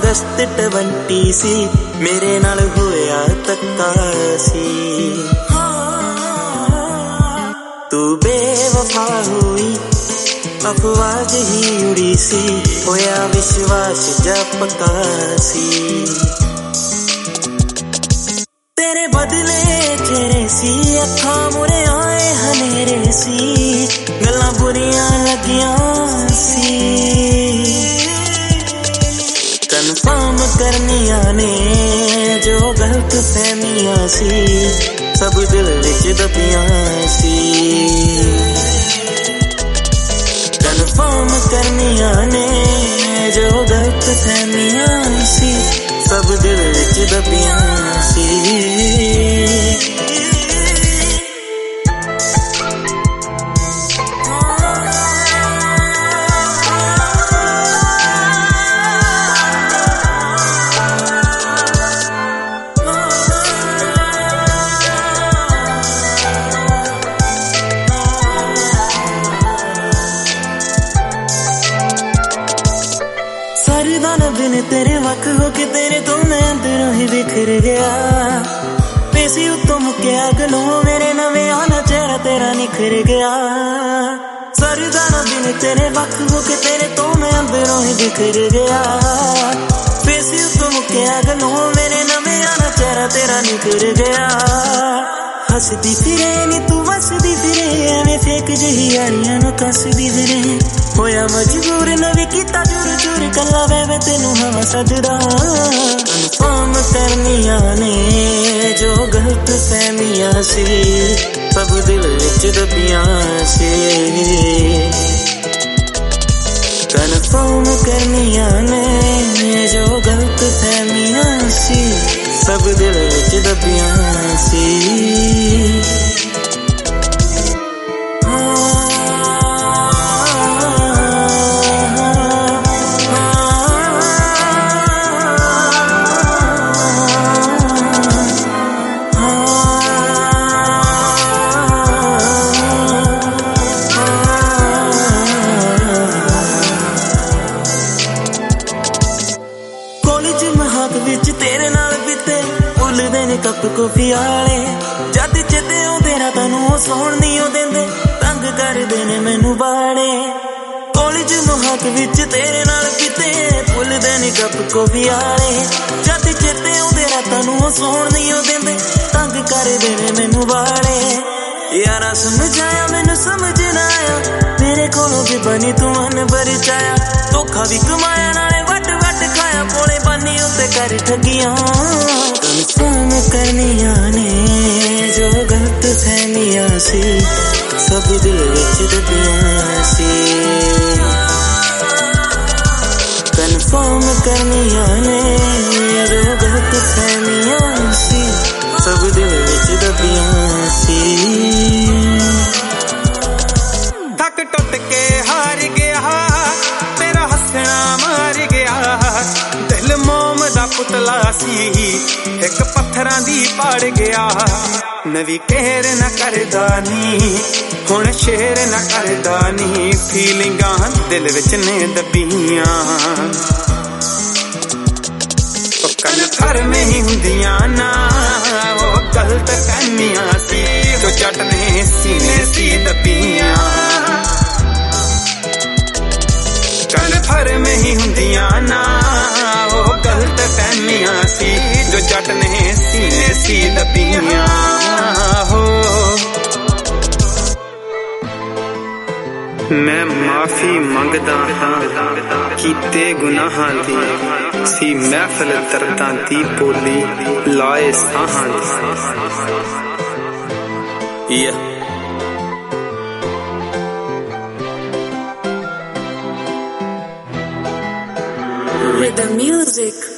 अगस्त 20 सी मेरे नाल होया धक्का सी तू बेवफा हुई अफवाह ही उड़ी सी होया विश्वास जा पक्का सी तेरे बदले चेहरे सी अखा मुरे आए हनेरे सी गल्लां बुरियां लगियां सी कन्फर्म करनियां ने जो गलत फहमियां सी सब दिल विच दबियां सी कन्फर्म करनियां ने जो गलत फहमियां सी सब दिल विच दबियां सी दिन तेरे वक हो के तेरे तो मैं अंदरों ही बिखर गया पेसी उत्तों मुक्या गलों मेरे नवे आना चेहरा तेरा निखर गया सरदाना दिन तेरे वक हो के तेरे तो मैं अंदरों ही बिखर गया पेसी उत्तों मुक्या गलों मेरे नवे आना चेहरा तेरा निखर गया हसदी फिरे नी तू वसदी फिरे एवें फेक जही यारियां नूं कसदी फिरे होया मजबूर नवी कीता चूर चूर कला वे तेनू हवा सजदा कन्फर्म करनियां ने जो गलत फहमियां सी सब दिल विच दबियां सी कन्फर्म करनियां ने जो गलत फहमियां सी सब दिल विच दबियां सी तेरे नाल बीते भुलदे ने कप कॉफी आले जद चेते आउंदे रातां नूं सौण नी देंदे तंग करदे ने मैनू बाड़े कॉलेज मुहाक विच तेरे नाल बीते भुलदे ने कप कॉफी आले जद चेते आउंदे रातां नूं सौण नी देंदे तंग करदे ने मैनू बाड़े यारा समझाया मैनू समझ ना आया मेरे कोलों भी बनी तू मन बरचाया धोखा भी कमाया नाले वट वट खाया कोले बनी उत्ते कर ठगियां कन्फर्म करनियां ने जो गलत फहमियां सी सब दिल विच दबियां सी कन्फर्म करनियां ने जो गलत फहमियां सी सब दिल विच दबियां सी थक टुट के हार गया तेरा हसना मार गया दिल मोम दा पुतला सी एक पत्थरां दी पाड़ गया नवी कहर न करदा नी हुण शेर न करदा नी फीलिंगां दिल विच ने दबियां कल घर में ही हुंदियां ना वो गलत फहमियां सी जो जट ने सीने सी दबियां कल घर में ही हुंदियां ना वो गलत फहमियां सी जो जट ने सीने सी दबियां हो मैं माफी मंगदा हां कीते गुनाहां दी सी महफिल दर्दां दी बोली लाए साहां दी With the music